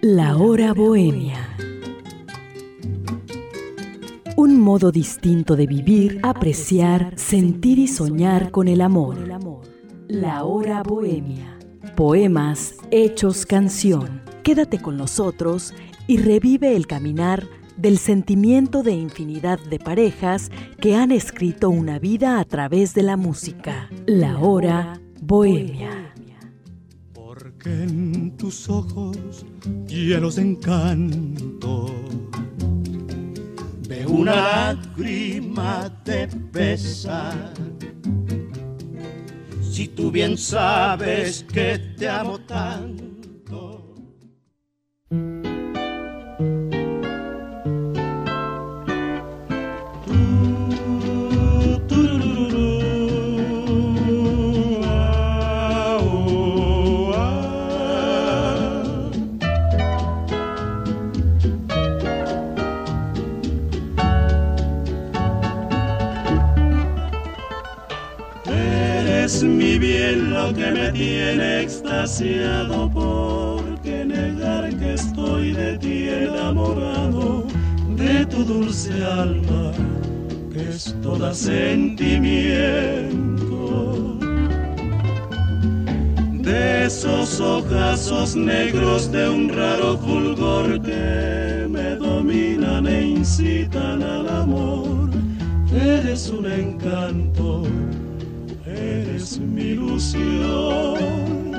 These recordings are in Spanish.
La hora bohemia. Un modo distinto de vivir, apreciar, sentir y soñar con el amor. La hora bohemia. Poemas hechos canción. Quédate con nosotros y revive el caminar del sentimiento de infinidad de parejas que han escrito una vida a través de la música. La hora bohemia. Porque en tus ojos llenos de encanto veo una lágrima de pesar. Si tú bien sabes que te amo tanto. Es mi bien lo que me tiene extasiado, porque negar que estoy de ti enamorado, de tu dulce alma, que es toda sentimiento, de esos ojazos negros de un raro fulgor que me dominan e incitan al amor. Eres un encanto, eres mi ilusión.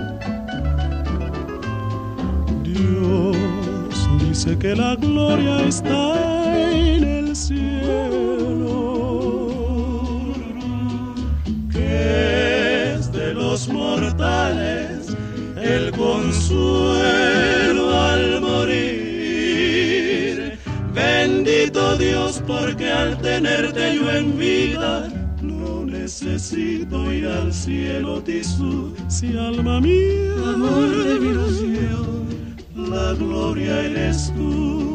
Dios dice que la gloria está en el cielo, que es de los mortales el consuelo al morir. Bendito Dios, porque al tenerte yo en vida necesito ir al cielo, Tisú. Si alma mía, amor de mi ilusión, la gloria eres tú.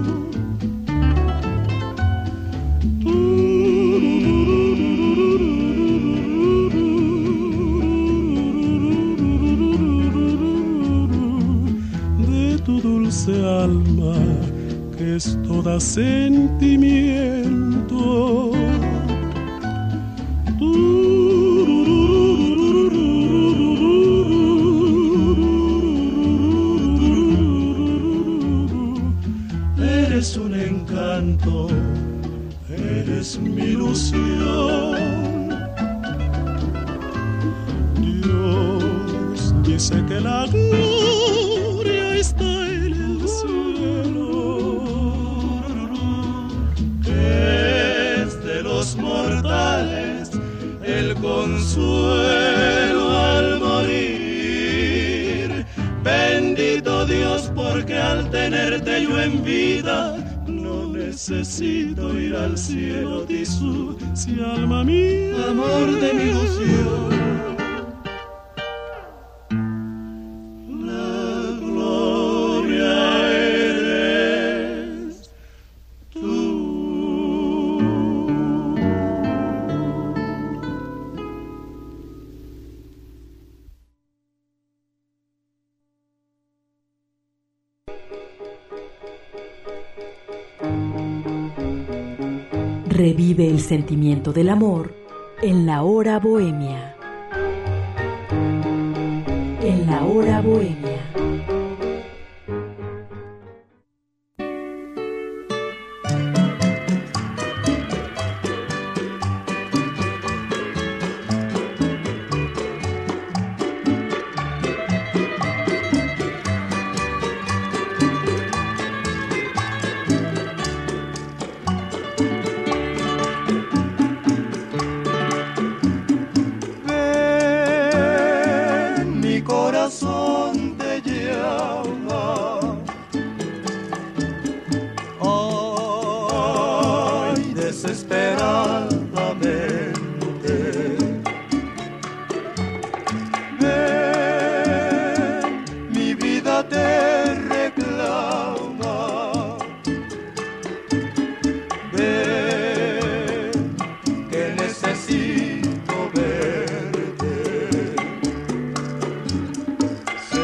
De tu dulce alma, que es toda sentimiento, eres un encanto, eres mi ilusión. Dios dice que la gloria está en el cielo, que es de los mortales el consuelo al morir. Bendito Dios, porque al tenerte yo en vida no necesito ir al cielo, Tisú. Si alma mía, amor de mi ilusión, la gloria eres tú. Revive el sentimiento del amor en la hora bohemia. En la hora bohemia. Corazón te llama, ay, desesperadamente. Ven, mi vida te reclama. Ven, que necesito verte. Sé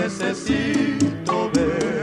necesito verte.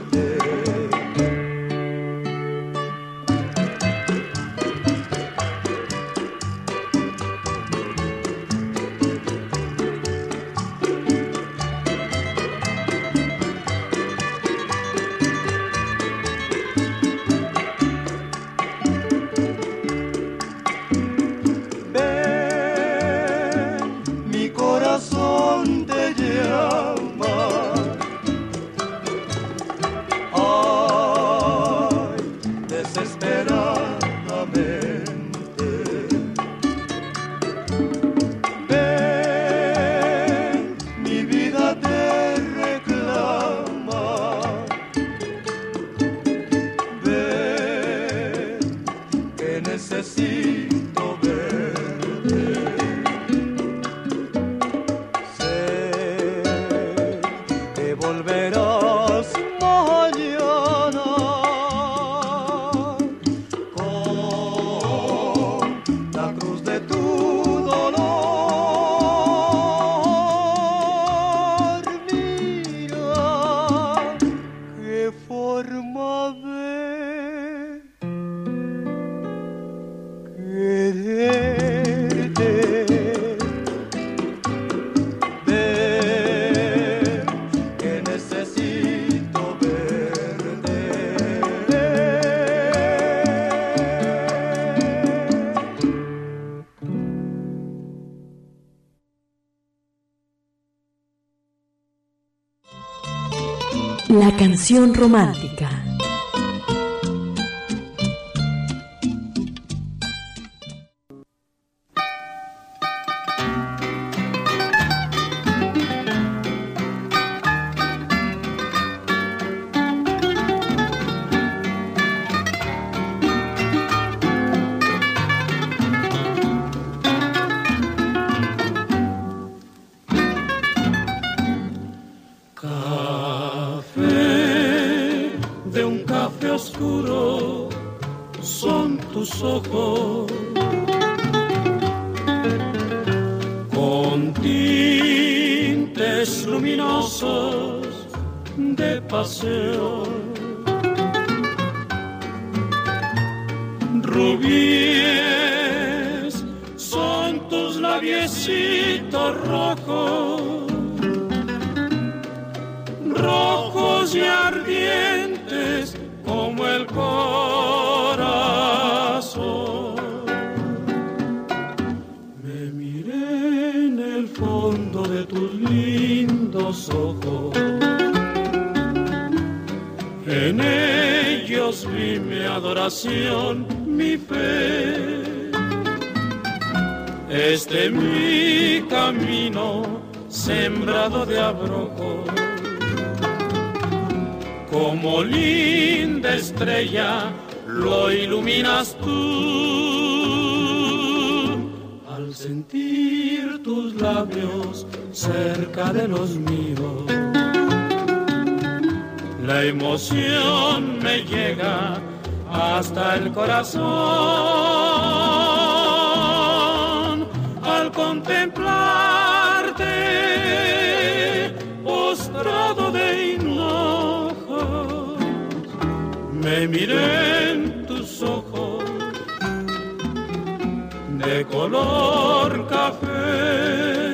La canción romántica. Con tintes luminosos de paseo, rubíes son tus labiecitos rojos, rojos y ardientes como el corazón. Me miré en el fondo de tus lindos ojos, en ellos vi mi adoración, mi fe. Este mi camino sembrado de abrojos, como linda estrella lo iluminas tú. Al sentir tus labios cerca de los míos, la emoción me llega hasta el corazón. Al contemplarte postrado de hinojos, me miré en tus ojos de color café.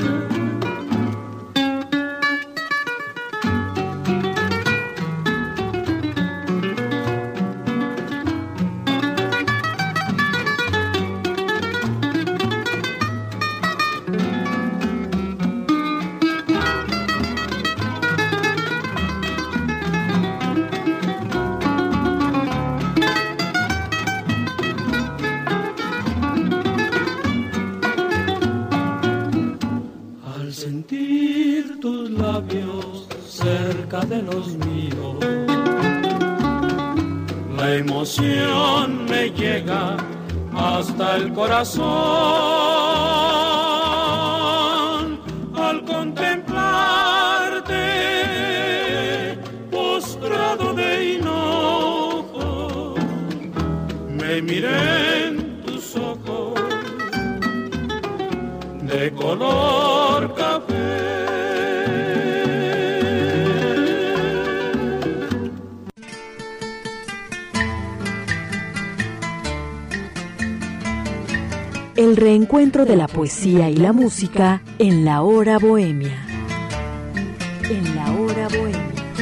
Cerca de los míos, la emoción me llega hasta el corazón. Al contemplarte postrado de hinojo, me miré en tus ojos de color café. el reencuentro de la poesía y la música en la hora bohemia. En la hora bohemia.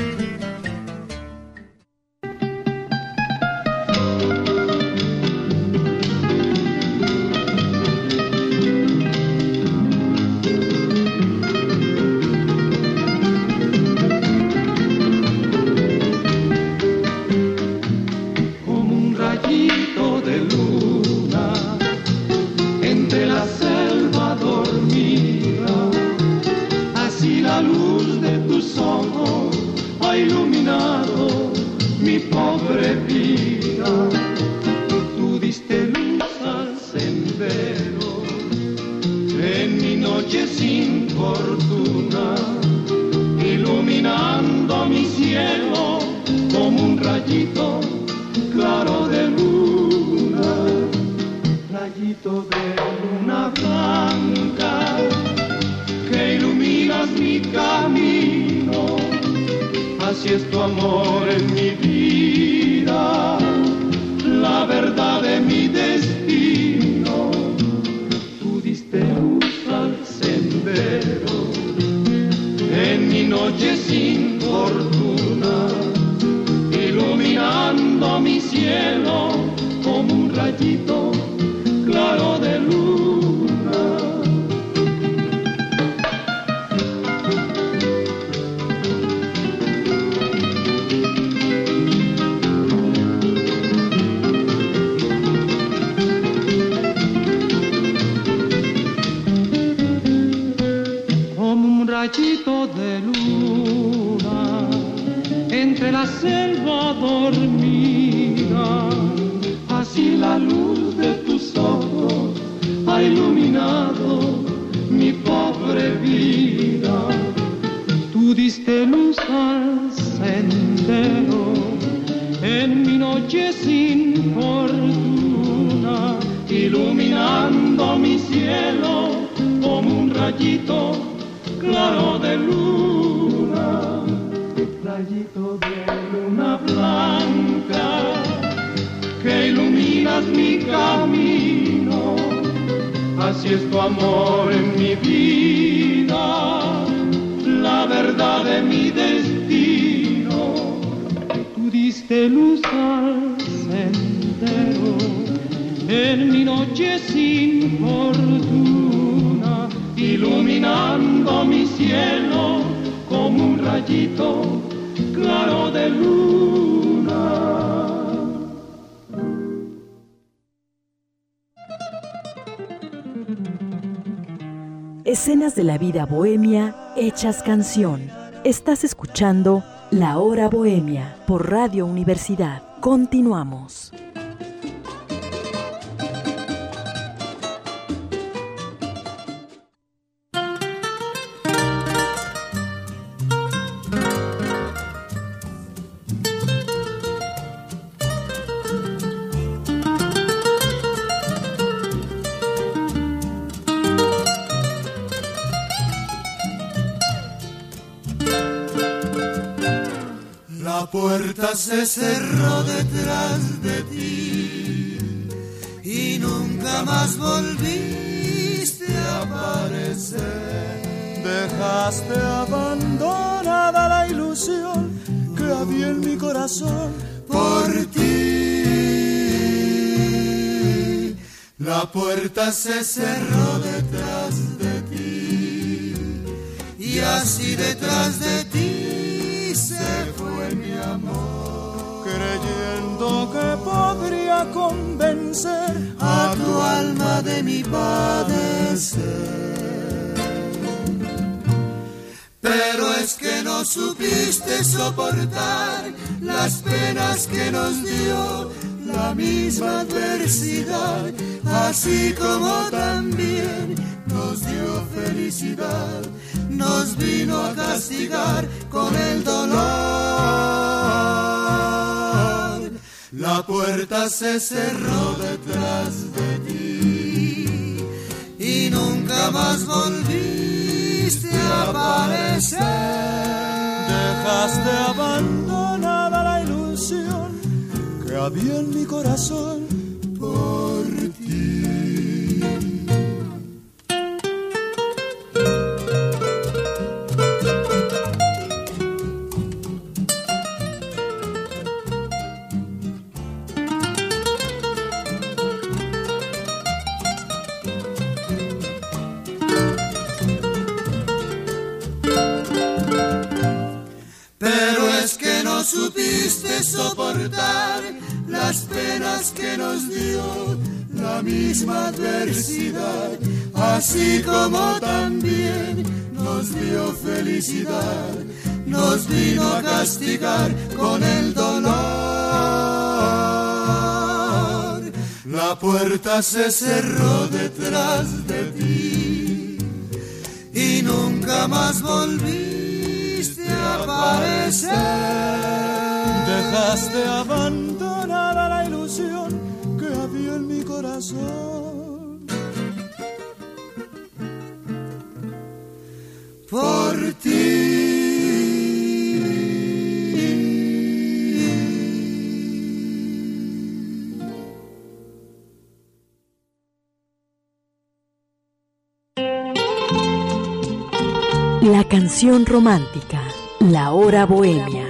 Escenas de la vida bohemia hechas canción. Estás escuchando La Hora Bohemia por Radio Universidad. Continuamos. La puerta se cerró detrás de ti y nunca más volviste a aparecer. Dejaste abandonada la ilusión que había en mi corazón por ti. La puerta se cerró detrás de ti y así detrás de ti se fue mi amor, creyendo que podría convencer a tu alma de mi padecer. Pero es que no supiste soportar las penas que nos dio la misma adversidad, así como también nos dio felicidad. Nos vino a castigar con el dolor. La puerta se cerró detrás de ti y nunca más volviste a aparecer. Dejaste abandonada la ilusión que había en mi corazón por ti. Pero es que no supiste soportar las penas que nos dio la misma adversidad, así como también nos dio felicidad, nos vino a castigar con el dolor. La puerta se cerró detrás de ti y nunca más volviste a aparecer. Dejaste abandonada la ilusión que había en mi corazón. Por ti. La canción romántica, La Hora Bohemia.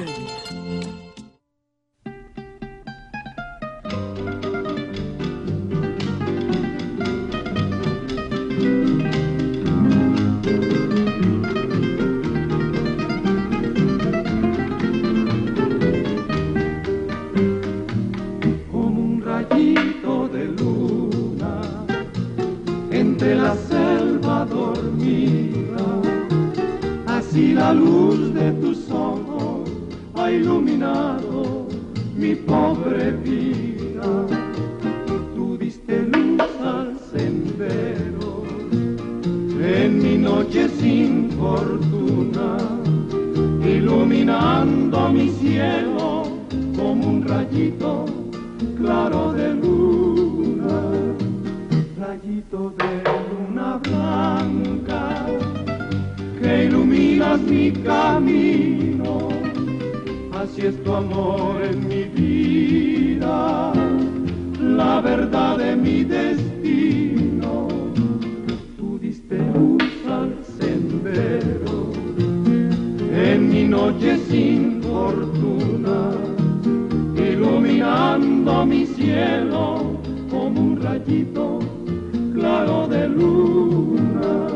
Como un rayito de luna entre la selva dormida, así la luz de tus ojos ha iluminado mi pobre vida. Tú diste luz al sendero en mi noche sin fortuna, iluminando mi cielo como un rayito claro de luna, rayito de luna blanca que iluminas mi camino. Así es tu amor en mi vida, la verdad de mi destino. Tú diste luz al sendero en mi noche sin fortuna, iluminando mi cielo como un rayito claro de luna.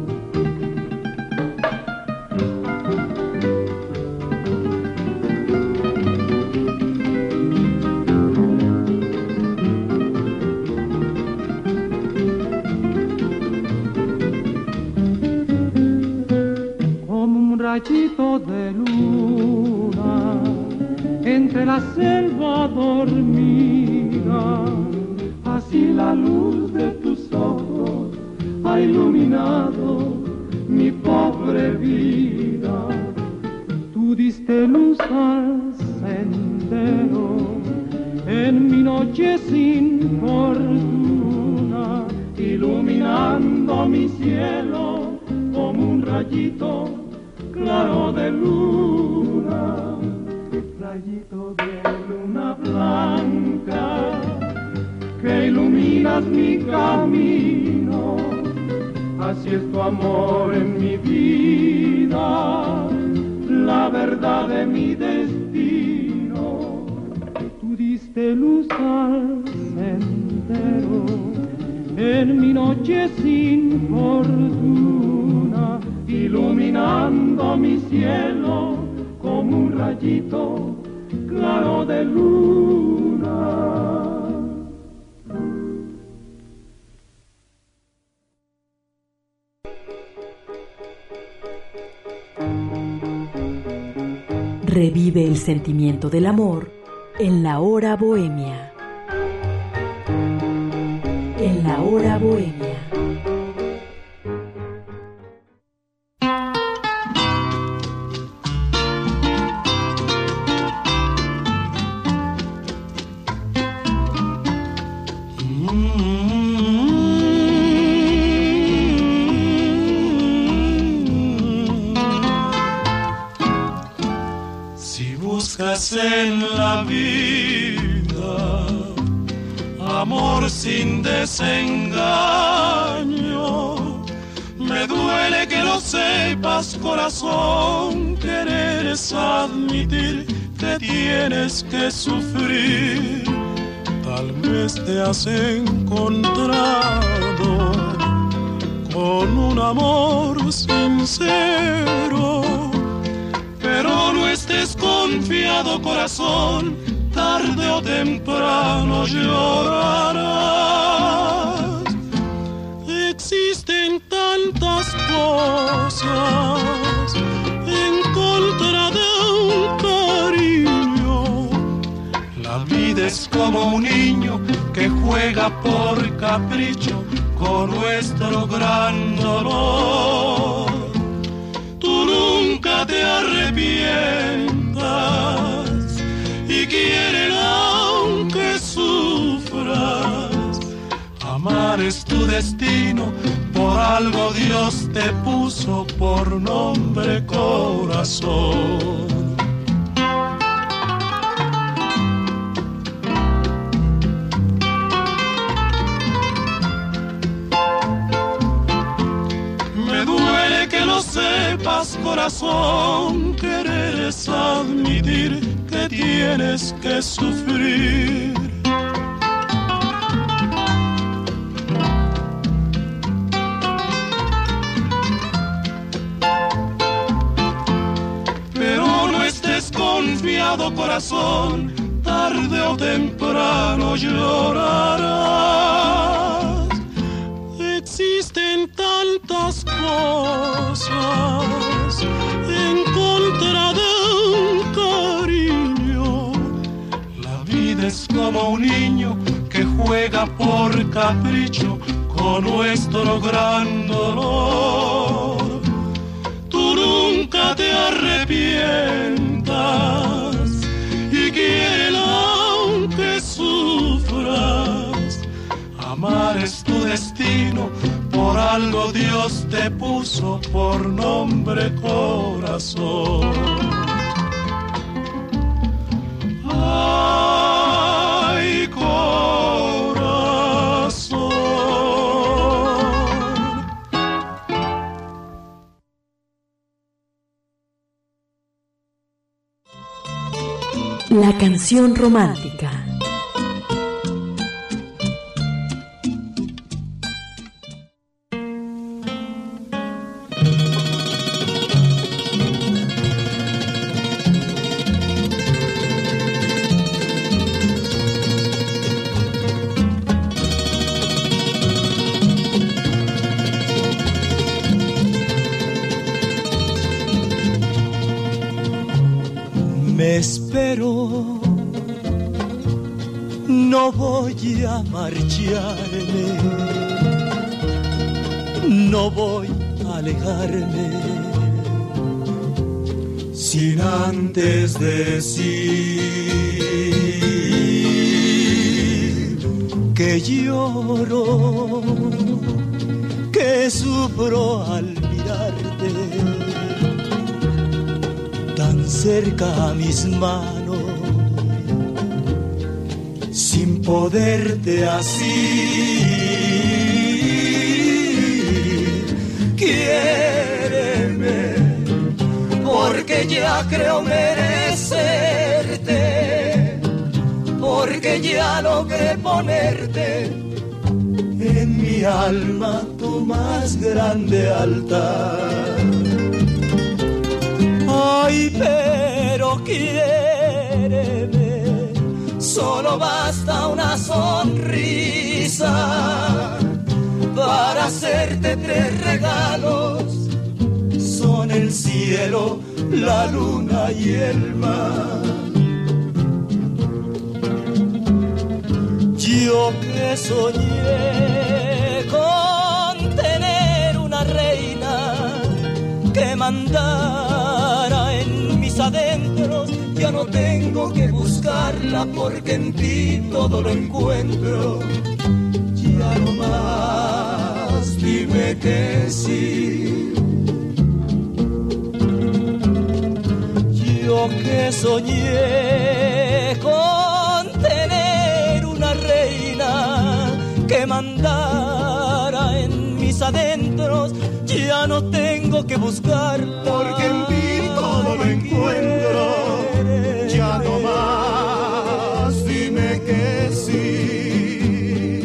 Rayito de luna entre la selva dormida, así la luz de tus ojos ha iluminado mi pobre vida. Tú diste luz al sendero en mi noche sin fortuna, iluminando mi cielo como un rayito claro de luna, rayito de luna blanca que iluminas mi camino. Así es tu amor en mi vida, la verdad de mi destino. Tú diste luz al sendero en mi noche sin fortuna, iluminando mi cielo como un rayito claro de luna. Revive el sentimiento del amor en La Hora Bohemia. En La Hora Bohemia. En la vida amor sin desengaño, me duele que lo sepas, corazón, querer es admitir que tienes que sufrir. Tal vez te has encontrado con un amor sincero, Pero no estés confiado, corazón, tarde o temprano llorarás. Existen tantas cosas en contra de un cariño. La vida es como un niño que juega por capricho con nuestro gran dolor. Tú nunca te arrepientas y quieren aunque sufras. Amar es tu destino, por algo Dios te puso por nombre corazón. Me duele que lo sepas, corazón, querer es admitir que tienes que sufrir. Confiado, corazón, tarde o temprano llorarás. Existen tantas cosas en contra de un cariño. La vida es como un niño que juega por capricho con nuestro gran dolor. Tú nunca te arrepientas y quiere aunque sufras. Amar es tu destino, por algo Dios te puso por nombre corazón. Ay, corazón. La canción romántica. Me espero, no voy a marcharme, no voy a alejarme, sin antes decir que lloro, que sufro al mirarte tan cerca a mis manos, sin poderte así. Quiéreme, porque ya creo merecerte, porque ya logré ponerte en mi alma tu más grande altar. Ay, pero quiéreme, solo basta una sonrisa para hacerte 3 regalos. Son el cielo, la luna y el mar. Yo que soñé con tener una reina que mandara en mis adentros, ya no tengo que buscarla porque en ti todo lo encuentro. Ya no más, dime que sí. Yo que soñé con tener una reina que mandara en mis adentros, ya no tengo que buscarla porque en ti todo lo encuentro. Ya no más, dime que sí.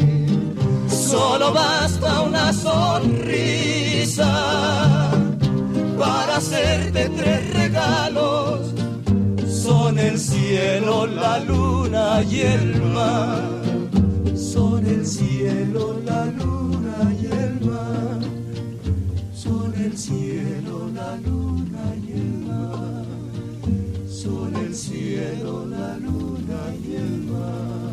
Solo basta una sonrisa para hacerte 3 regalos. Son el cielo, la luna y el mar. Son el cielo, la luna y el mar. Son el cielo, la luna y el mar. Son el cielo, la luna y el mar.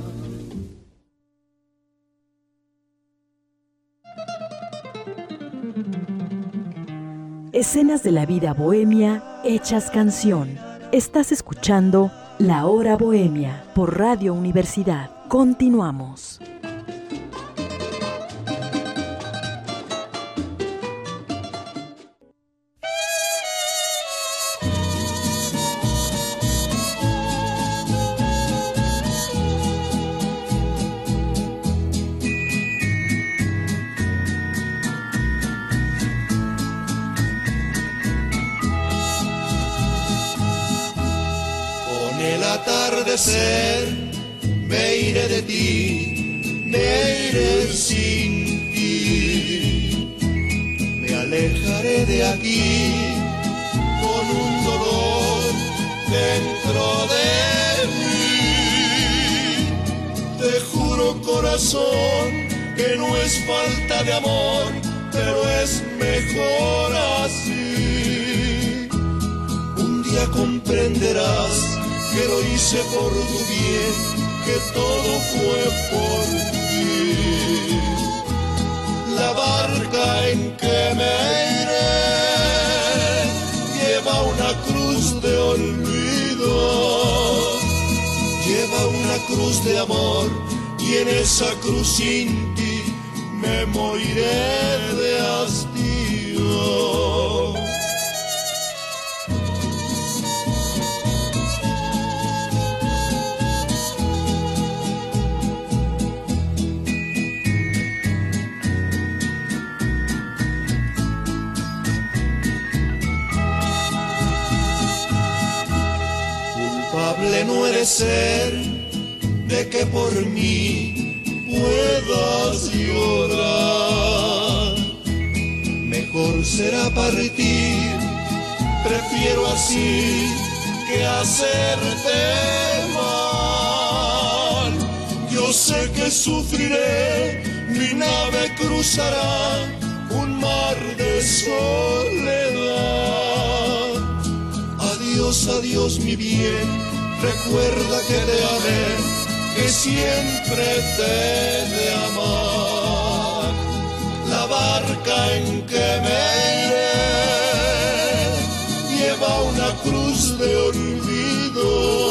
Escenas de la vida bohemia hechas canción. Estás escuchando La Hora Bohemia por Radio Universidad. Continuamos. Me iré de ti, me iré sin ti, me alejaré de aquí con un dolor dentro de mí. Te juro, corazón, que no es falta de amor, pero es mejor así. Un día comprenderás que lo hice por tu bien, que todo fue por ti. La barca en que me iré lleva una cruz de olvido, lleva una cruz de amor, y en esa cruz sin ti me moriré de hastío. No he de ser de que por mí puedas llorar. Mejor será partir, prefiero así que hacerte mal. Yo sé que sufriré, mi nave cruzará un mar de soledad. Adiós, adiós, mi bien. Recuerda que te amé, que siempre te he de amar. La barca en que me iré lleva una cruz de olvido,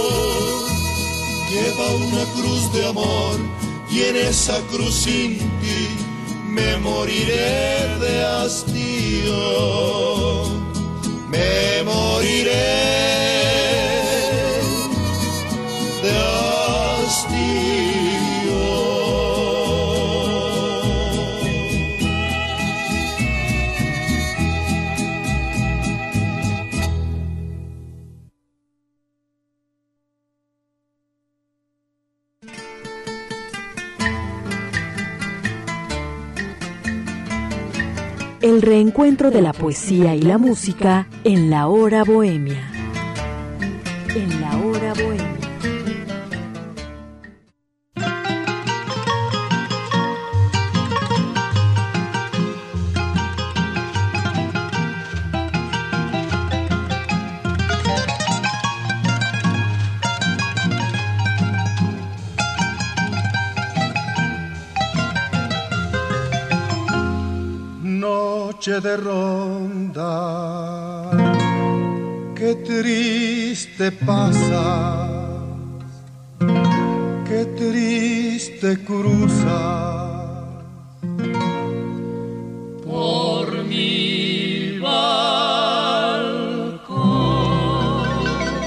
lleva una cruz de amor, y en esa cruz sin ti me moriré de hastío. Me moriré de hastío. El reencuentro de la poesía y la música en La Hora Bohemia. En La Hora Bohemia. Noche de ronda, qué triste pasas, qué triste cruzas por mi balcón.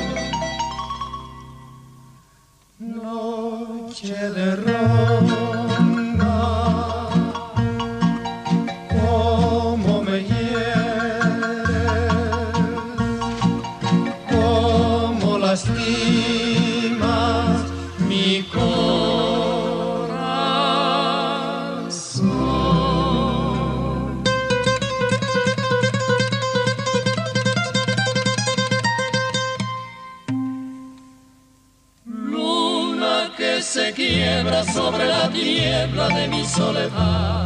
Noche de ronda, lastimas mi corazón. que se quiebra sobre la niebla de mi soledad.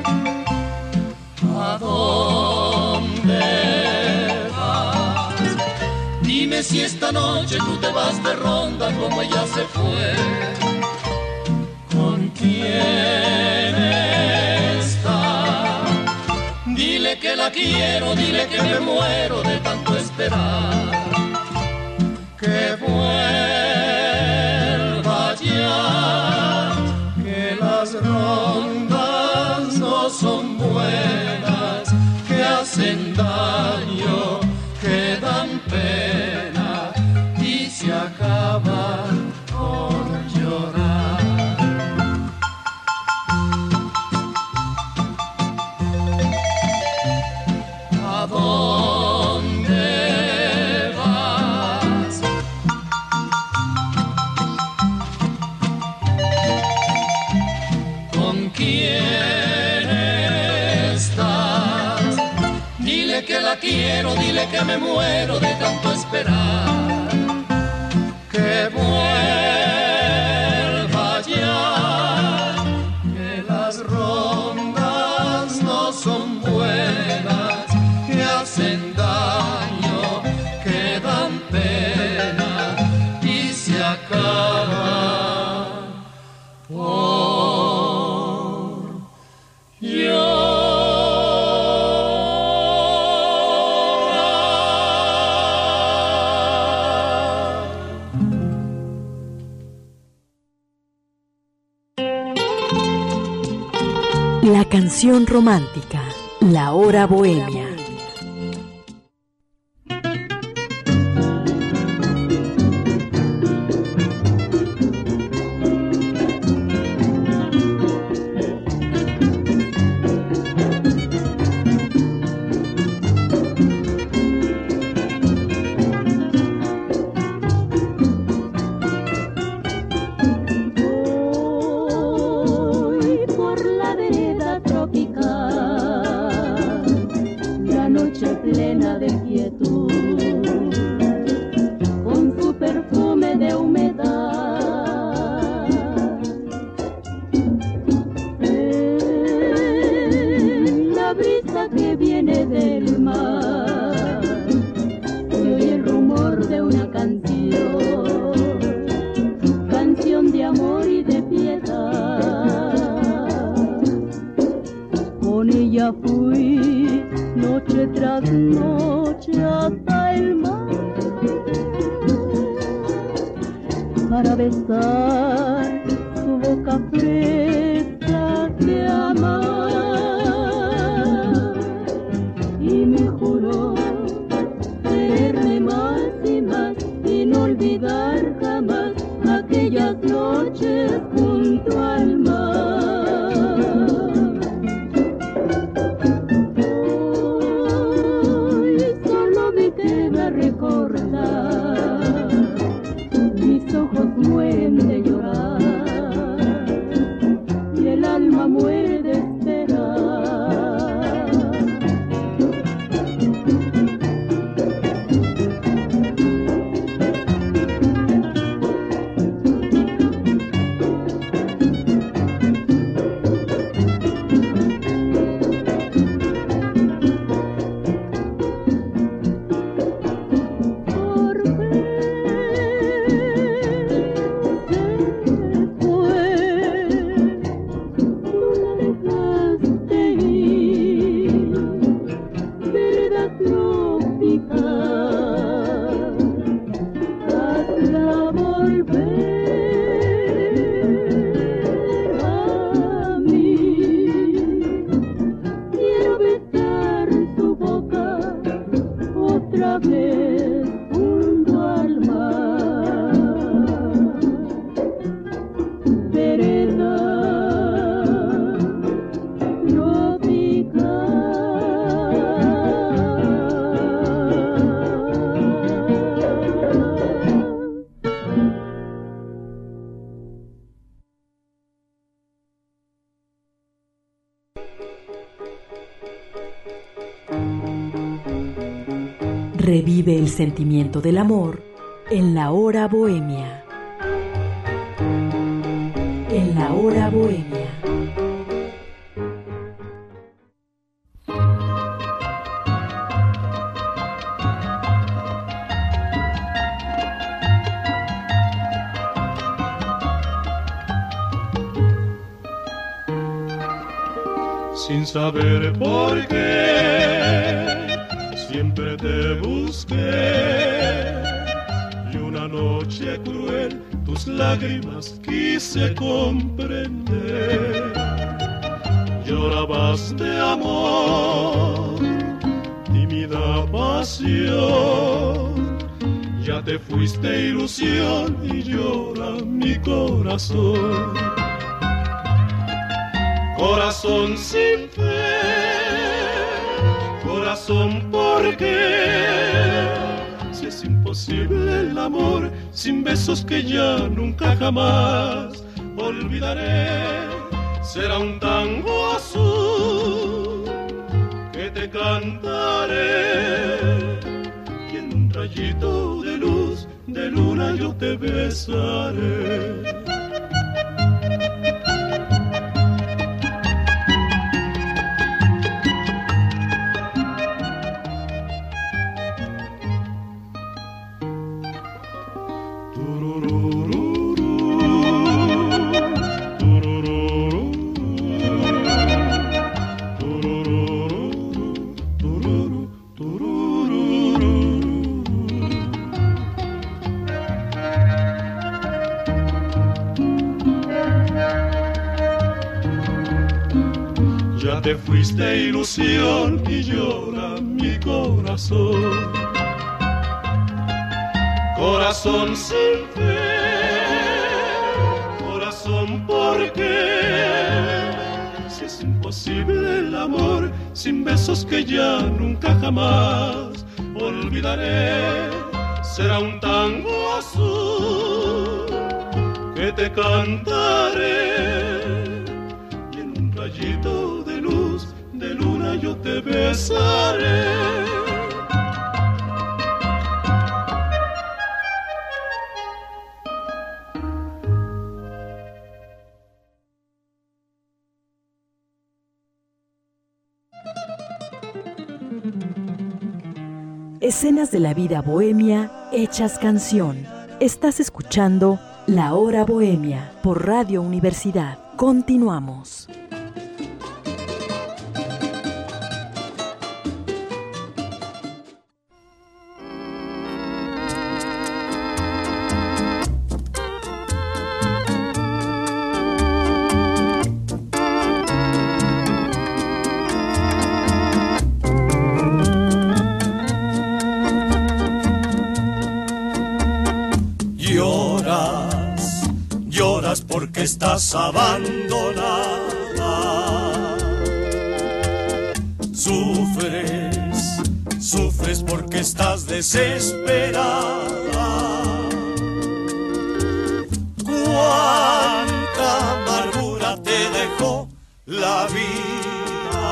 ¿A dónde vas? Dime si esta noche tú te vas de ronda como ella se fue. ¿Con quién está? Dile que la quiero, dile que me muero de tanto esperar. Que vuelva ya, que las rondas no son buenas, que hacen daño, que dan pena y se acaban por llorar. ¿A dónde vas? ¿Con quién estás? Dile que la quiero, dile que me muero de tanto esperar. Que vuelva ya, que las rondas no son buenas, que hacen daño, que dan pena y se acaban por llorar. La canción romántica, la hora bohemia. Plena de quietud, con su perfume de humedad. La brisa que viene del mar, y oye el rumor de una canción, canción de amor y de piedad. Con ella fui noche tras noche hasta el mar, para besar su boca fresca que amar, y me juró quererme más y más y no olvidar jamás aquellas noches junto al mar. Mis ojos mueren de llorar y el alma muere de esperar. Revive el sentimiento del amor en la hora bohemia. en la hora bohemia. Sin saber por qué, siempre te busqué, y una noche cruel tus lágrimas quise comprender. Llorabas de amor, tímida pasión, ya te fuiste ilusión y llora mi corazón. Corazón sin fe, corazón, ¿por qué? Si es imposible el amor, sin besos que ya nunca jamás olvidaré. Será un tango azul que te cantaré, y en un rayito de luz de luna yo te besaré. Te fuiste ilusión y llora mi corazón. Corazón sin fe, corazón, ¿por qué? Si es imposible el amor, sin besos que ya nunca jamás olvidaré. Será un tango azul que te cantaré, y en un rayito de luz de luna yo te besaré. Escenas de la vida bohemia hechas canción. Estás escuchando La Hora Bohemia por Radio Universidad. Continuamos. Porque estás abandonada, sufres porque estás desesperada. Cuánta amargura te dejó la vida,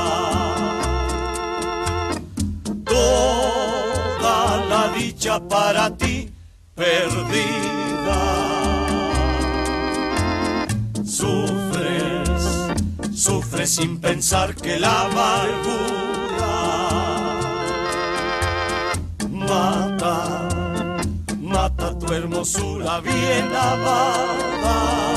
toda la dicha para ti perdida. Sufres sin pensar que la amargura mata tu hermosura bien amada.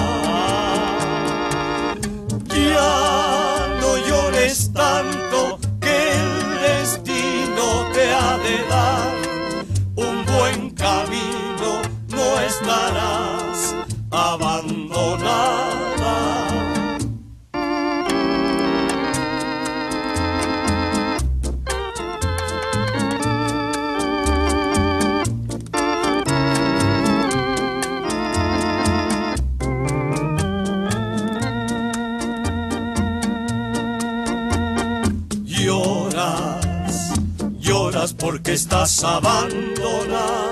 Ya no llores tanto, que el destino te ha de dar un buen camino, no estarás abandonada. Porque estás abandonada,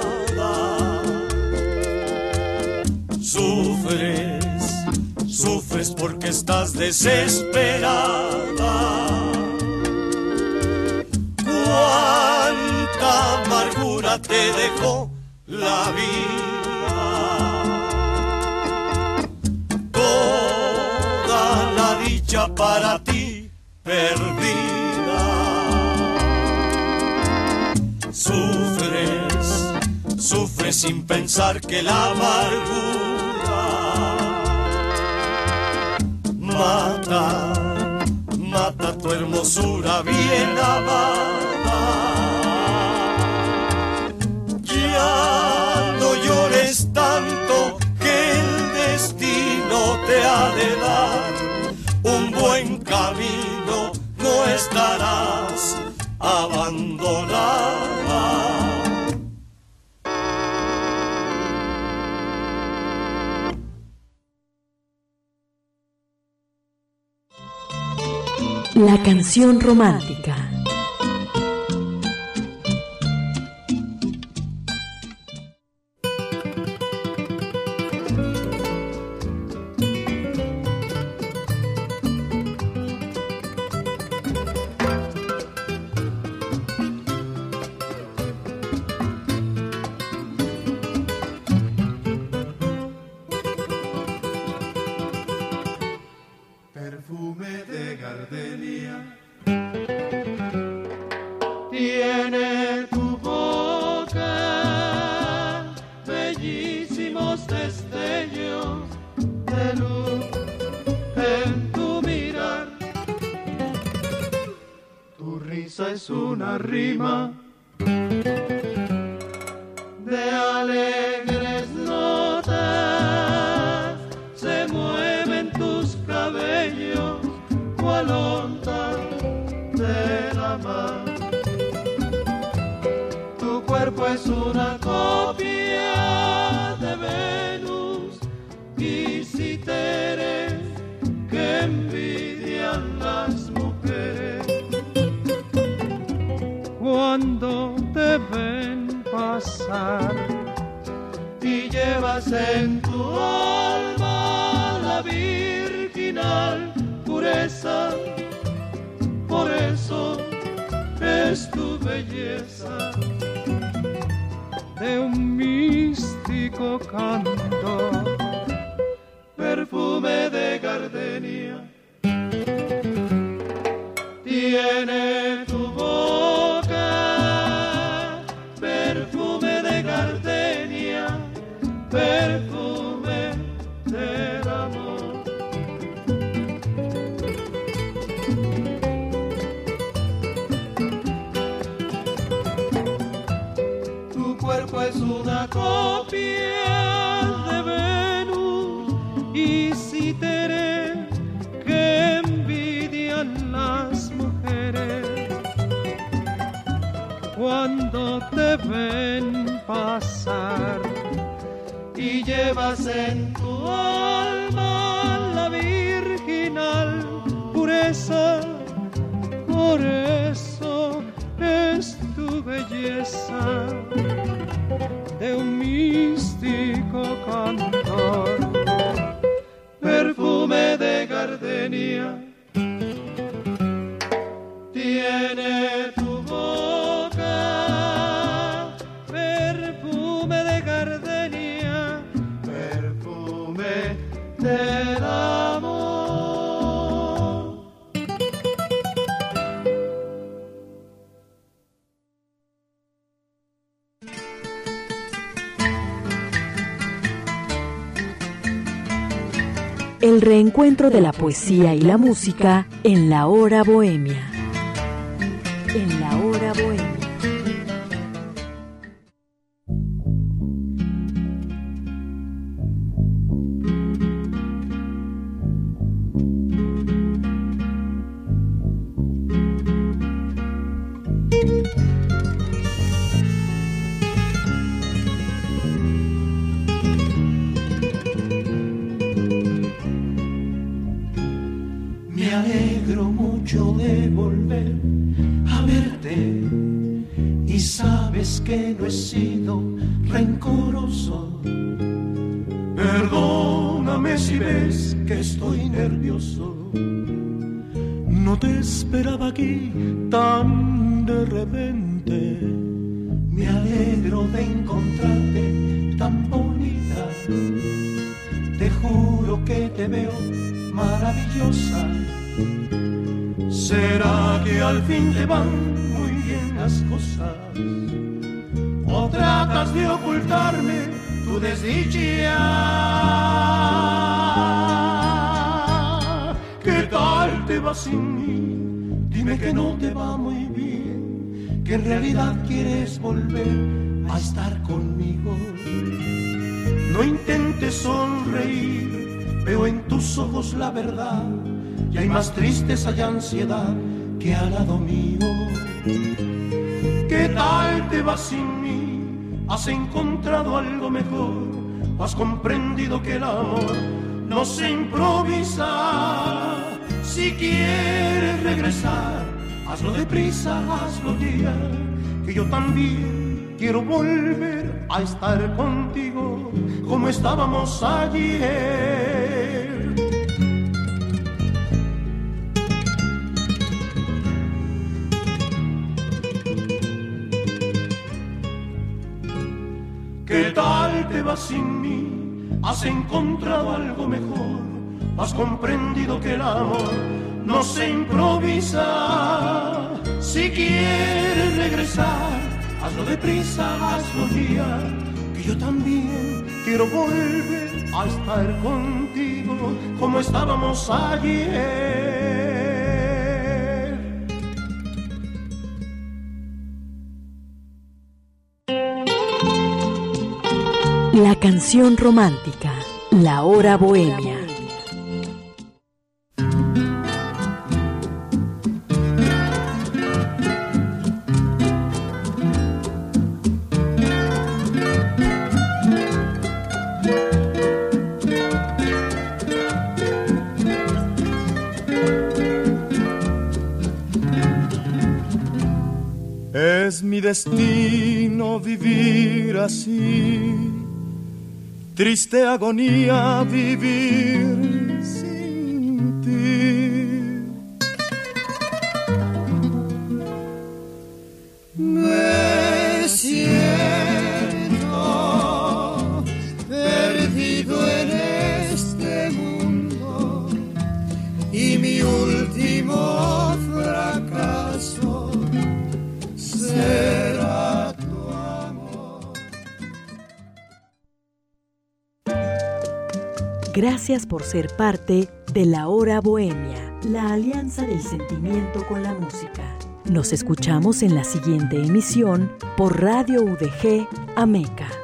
sufres porque estás desesperada. Cuánta amargura te dejó la vida, hecha para ti, perdida. Sufres sin pensar que la amargura mata tu hermosura bien amada. Ya no llores tanto, que el destino te ha de dar un buen camino, no estarás abandonada. La canción romántica. Perfume de gardenia tiene tu boca, bellísimos destellos de luz en tu mirar. Tu risa es una rima de alegres notas, se mueven tus cabellos cual onda de la mar. Tu cuerpo es una copia de Venus y Citere que envidian las mujeres cuando te ven pasar, y llevas en tu alma la virginal pureza. Por eso es tu belleza de un místico canto, perfume de gardenia tiene tu boca, perfume de gardenia, perfume del amor. Tu cuerpo es una copia de Venus y Citere que envidian las mujeres cuando te ven pasar, y llevas en tu alma la virginal pureza. Por eso es tu belleza de un místico cantor, perfume de gardenia tiene tu boca, perfume de gardenia, perfume del amor. El reencuentro de la poesía y la música en la hora bohemia. En la hora bohemia. Me alegro mucho de volver a verte, y sabes que no he sido rencoroso. Perdóname si ves que estoy nervioso. No te esperaba aquí tan de repente. Me alegro de encontrarte tan bonita. Te juro que te veo maravillosa ¿Será que al fin te van muy bien las cosas? ¿O tratas de ocultarme tu desdicha? ¿Qué tal te va sin mí? Dime que no te va muy bien, que en realidad quieres volver a estar conmigo. No intentes sonreír, veo en tus ojos la verdad, y hay más tristeza y ansiedad que al lado mío. ¿Qué tal te va sin mí? ¿Has encontrado algo mejor? ¿O has comprendido que el amor no se improvisa? Si quieres regresar, hazlo deprisa, hazlo ya, que yo también quiero volver a estar contigo como estábamos ayer. ¿Qué tal te va sin mí? ¿Has encontrado algo mejor? ¿Has comprendido que el amor no se improvisa? Si quieres regresar, hazlo deprisa, hazlo ya, que yo también quiero volver a estar contigo como estábamos ayer. La canción romántica, la hora bohemia. Es mi destino vivir así, triste agonía vivir sin ti. Me siento perdido en este mundo y mi último fracaso será tu amor. Gracias por ser parte de La Hora Bohemia, la alianza del sentimiento con la música. Nos escuchamos en la siguiente emisión por Radio UDG Ameca.